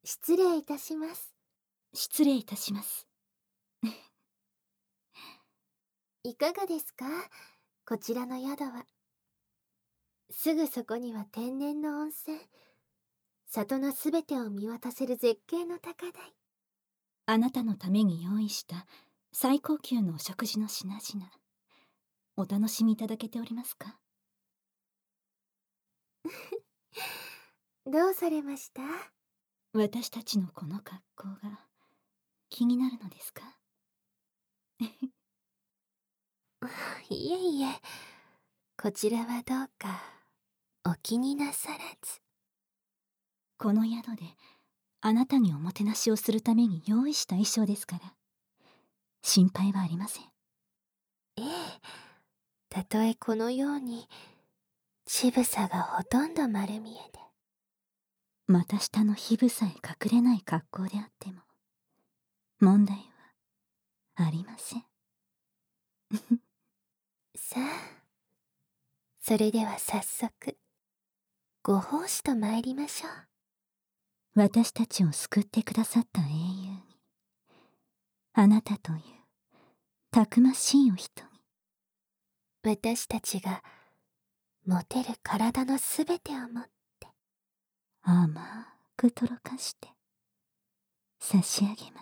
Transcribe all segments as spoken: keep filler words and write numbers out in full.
失礼いたします。 失礼いたします。 いかがですか、こちらの宿は。すぐそこには天然の温泉、里のすべてを見渡せる絶景の高台。 あなたのために用意した最高級のお食事の品々、お楽しみいただけておりますか？ どうされました？ 私たちのこの格好が気になるのですか？ いえいえ、こちらはどうかお気になさらず。 この宿であなたにおもてなしをするために用意した衣装ですから、心配はありません。 ええ、たとえこのように乳房がほとんど丸見えで、 股下の皮膚さえ隠れない格好であっても問題はありません。 さあ、それでは早速ご奉仕と参りましょう。 私たちを救ってくださった英雄に、あなたというたくましいお人に、 私たちが持てる体のすべてを持って甘くとろかして差し上げます。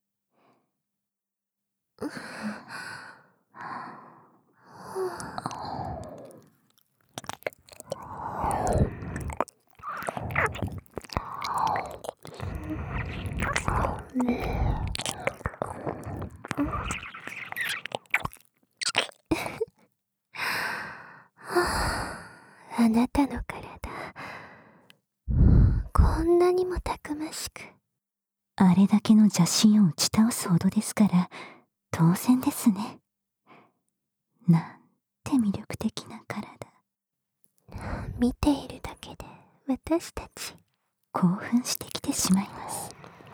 あなたの体、こんなにもたくましく。 あれだけの邪神を打ち倒すほどですから当然ですね。なんて魅力的な体。 見ているだけで私たち興奮してきてしまいます。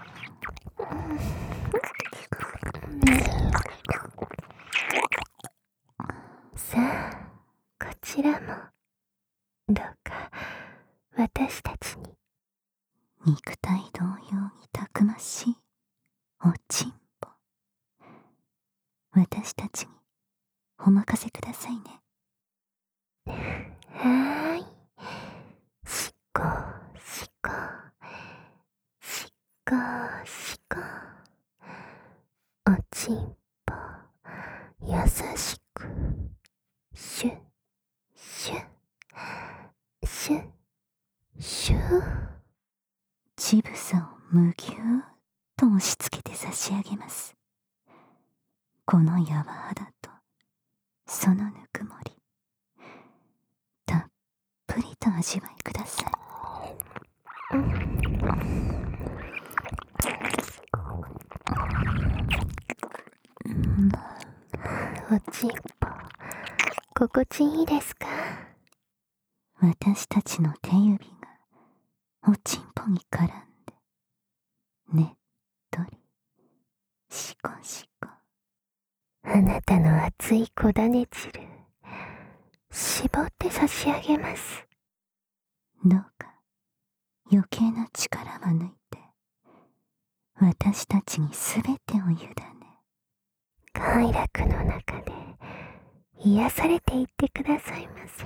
さあ、こちらもどうか私たちに。 肉体同様にたくましいおちんぽ、私たちにお任せくださいね。 はーい、しこしこしこしこ、おちんぽ優しくシュッシュッシュッシュッ。 乳房をむぎゅーっと押し付けて差し上げます。この柔肌とそのぬくもり、たっぷりと味わいください。 おちんぽ心地いいですか？ 私たちの手指がおちんぽに絡んでねっとりしこしこ、 あなたの熱い小種汁絞って差し上げます。 どうか余計な力は抜いて私たちにすべてを委ね、 快楽の中で癒されていってくださいませ。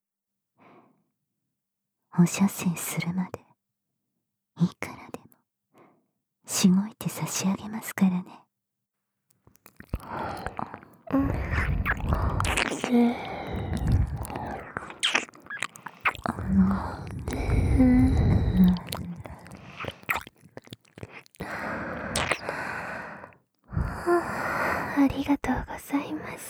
お射精するまでいくらでもしごいて差し上げますからね。 うん、うんうんありがとうございます。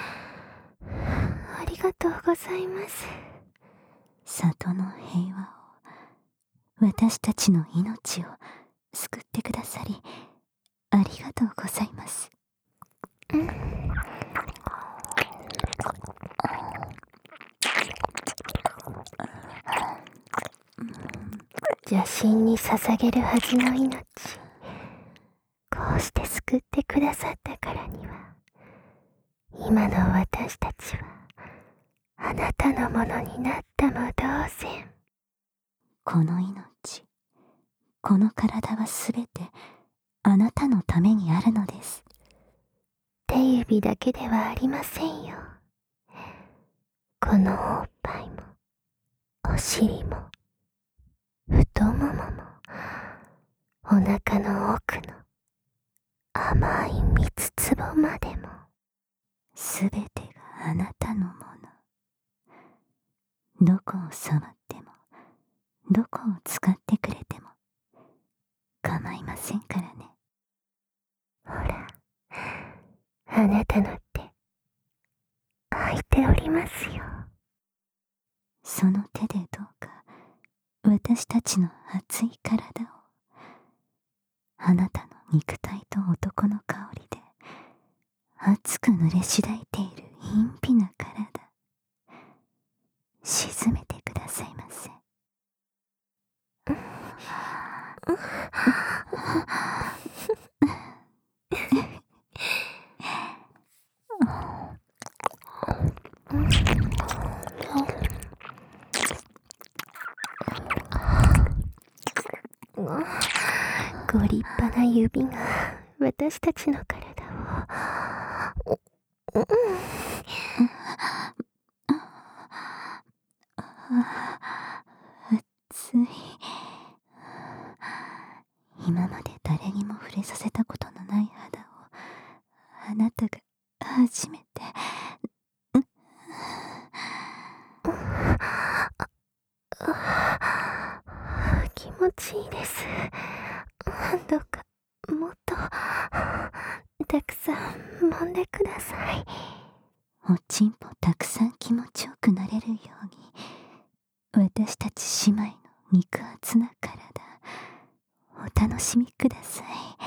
ありがとうございます。 里の平和を、私たちの命を救ってくださりありがとうございます。 うん、邪神に捧げるはずの命、こうして救ってくださったからには、今の私たちはあなたのものになったも同然。 この命この体はすべてあなたのためにあるのです。 手指だけではありませんよ。このおっぱいも、お尻も、太ももも、お腹の奥の甘い蜜壺までも、 すべてがあなたのもの。どこを触っても、どこを使ってくれても構いませんからね。 ほら、あなたの手、空いておりますよ。 その手でどうか私たちの熱い体を、あなたの肉体と男の香りで熱く濡れしだいている陰秘な体、沈めてくださいませ。 ご立派な指が私たちの体を、うん、 熱い。今まで誰にも触れさせたことのない肌をあなたが初めて。 気持ちいいです。どうかもっとたくさん揉んでください。 おちんぽたくさん気持ちよくなれるように、私たち姉妹の肉厚な体、お楽しみください。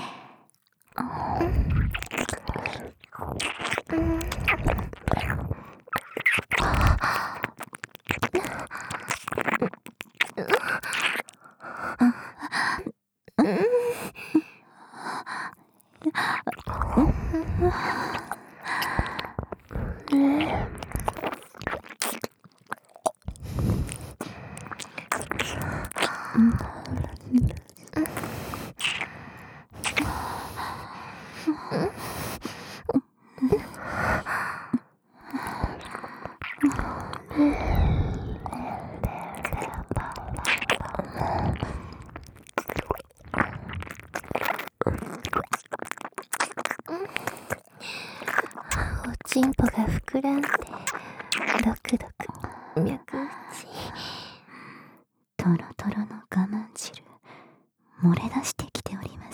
おちんぽが膨らんで、ドクドク脈打ち。 トロトロの我慢汁、漏れ出してきております。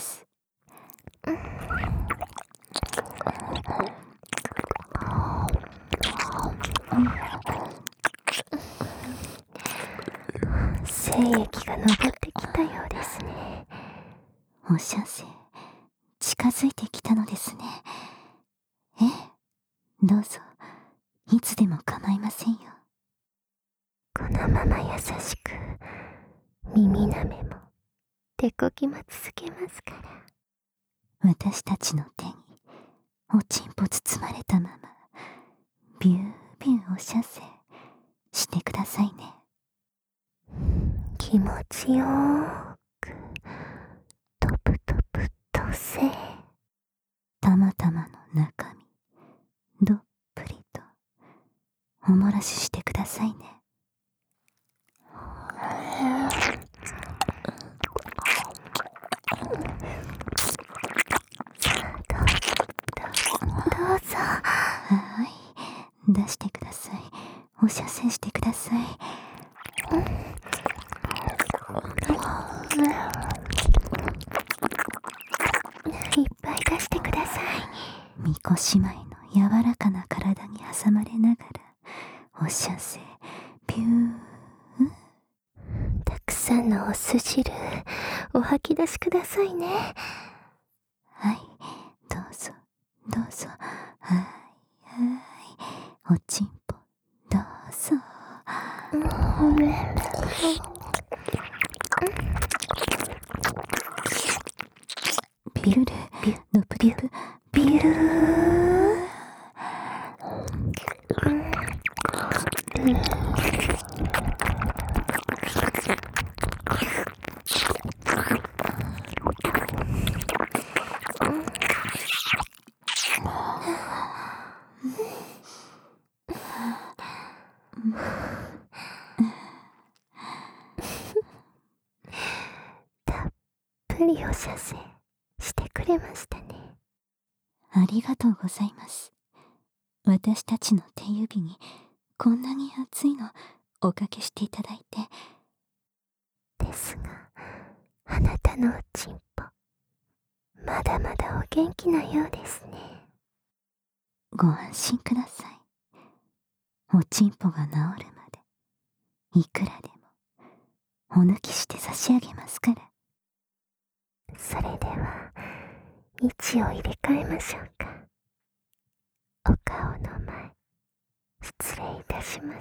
精液が上ってきたようですね。 おしゃせ、近づいてきたのですね。ええ、どうぞ、いつでも構いませんよ。 このまま優しく耳なめも手こきも続けますから。 私たちの手におちんぽ包まれたまま、ビュービューおしゃせしてくださいね。 気持ちよーくトプトプとせ。 たまたまの中身どっぷりとおもらししてくださいね。 どうぞ。 はい、出してください。おしゃせしてください。 いっぱい出してください。 みこ姉妹の柔らかな体に挟まれながら、おしゃせビュー。 たくさんのお酢汁お吐き出しくださいね。 はい、どうぞどうぞ。はいはい、おちんぽどうぞ。ビルルビュドプリプビルルりお射精してくれましたね。 ありがとうございます。私たちの手指にこんなに熱いのおかけしていただいて。 ですが、あなたのおちんぽ、まだまだお元気なようですね。 ご安心ください。おちんぽが治るまでいくらでもお抜きして差し上げますから。 それでは位置を入れ替えましょうか。お顔の前、失礼いたします。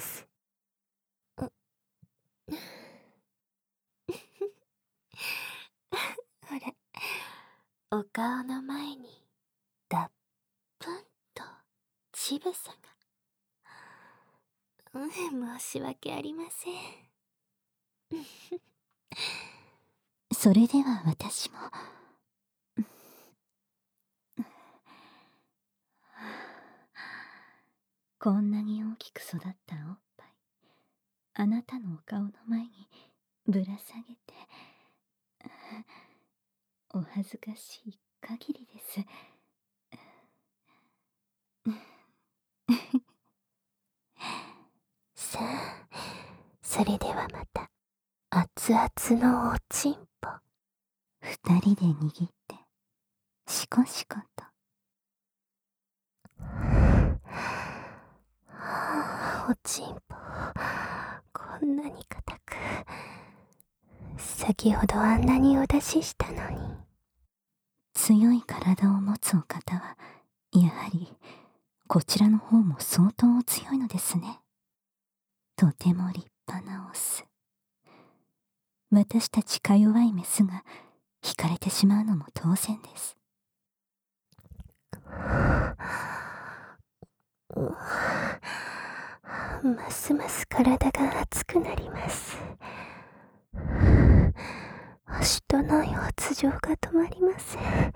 ほら、お顔の前にだっぷんとちぶさが。うん、申し訳ありません。 それでは私も。こんなに大きく育ったおっぱい、あなたのお顔の前にぶら下げて、お恥ずかしい限りです。 さあ、それではまた熱々のおちんぽ、 二人で握ってシコシコと。 はあ、おちんぽ、こんなに硬く、先ほどあんなにお出ししたのに。 強い体を持つお方はやはりこちらの方も相当お強いのですね。とても立派なオス。私たちか弱いメスが惹かれてしまうのも当然です。 ますます体が熱くなります。足とない発情が止まりません。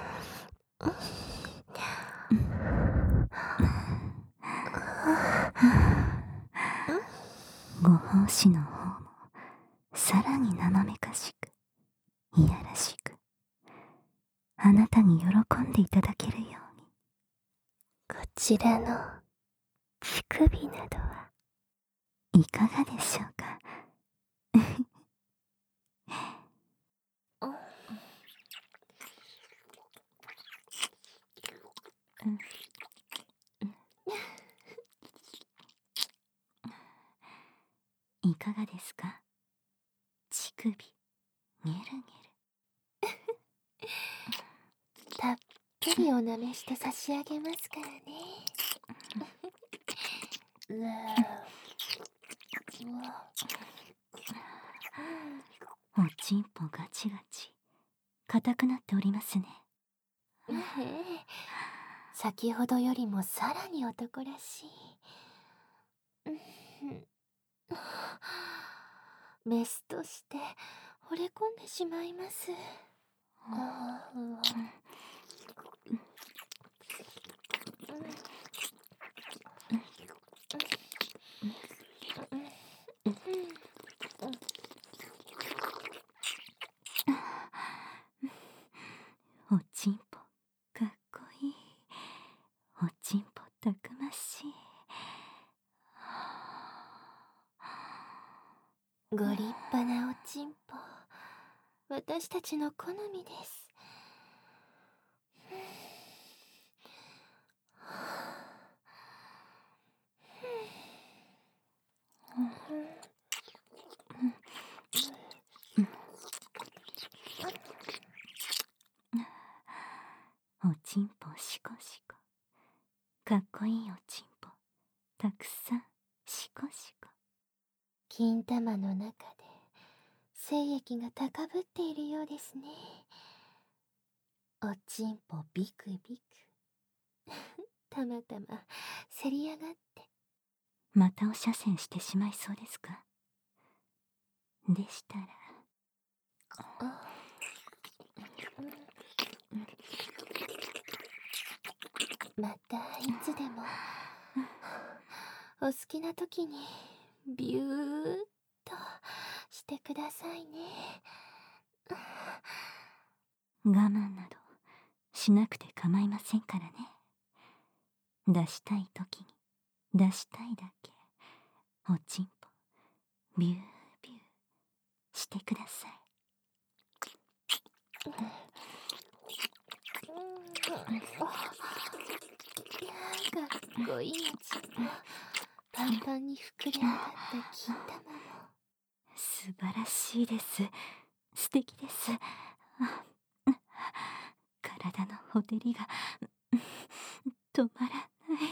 ご奉仕の方もさらに生めかしくいやらしく、あなたに喜んでいただけるように。 こちらの乳首などはいかがでしょうか。いかがですか、乳首ゲルゲル。 たっぷりお舐めして差し上げますからね。うわうわ、 おちんぽガチガチ硬くなっておりますね。 ええ、先ほどよりもさらに男らしい。メスとして惚れ込んでしまいます。ああ、うわ、 おちんぽかっこいい。おちんぽたくましい。 ご立派なおちんぽ、私たちの好みです。 おちんぽシコシコ、かっこいいおちんぽたくさんシコシコ。 金玉の中で精液が高ぶっているようですね。おちんぽビクビクたまたませり上がって。 またお射精してしまいそうですか。でしたらまたいつでもお好きな時にビューっとしてくださいね。 我慢などしなくて構いませんからね。出したい時に出したいだけおちんぽビュービューしてください。 かっこいいおちんぽ、パンパンに膨れ上がった金玉も。 素晴らしいです。素敵です。体のほてりが止まらない。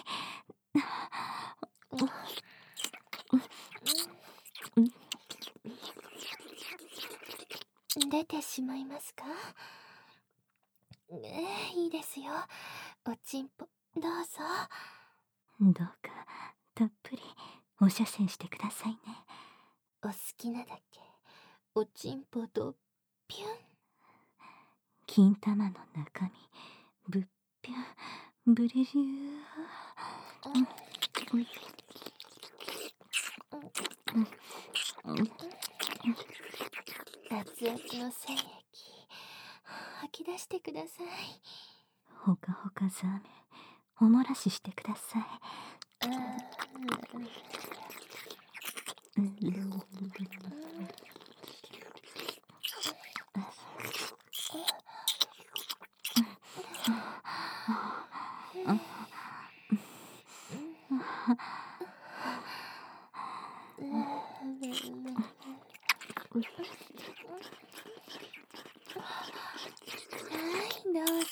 出てしまいますか？ええ、いいですよ。おちんぽどうぞ。 どうかたっぷりお射精してくださいね。 お好きなだけおちんぽとピュン。 金玉の中身ぶっぴゅんブリリュー。 熱々の精液吐き出してください。 ほかほかザーメンおもらししてください。 どうぞ。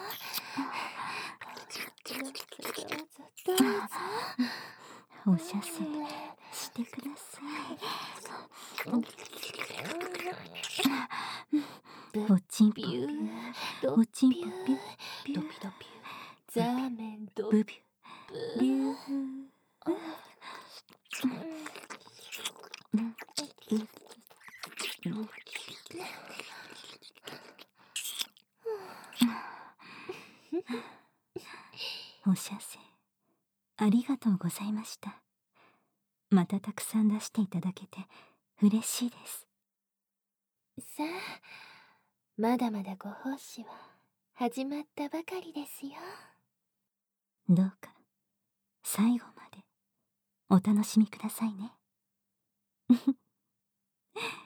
どうぞどうぞどうぞ。 お射精してください。おちんぽビュー、おちんぽビュービュー、ドピドピュー、ザーメンドブビュービュー。お射精ありがとうございました。またたくさん出していただけて嬉しいです。 さあ、まだまだご奉仕は始まったばかりですよ。 どうか最後までお楽しみくださいね。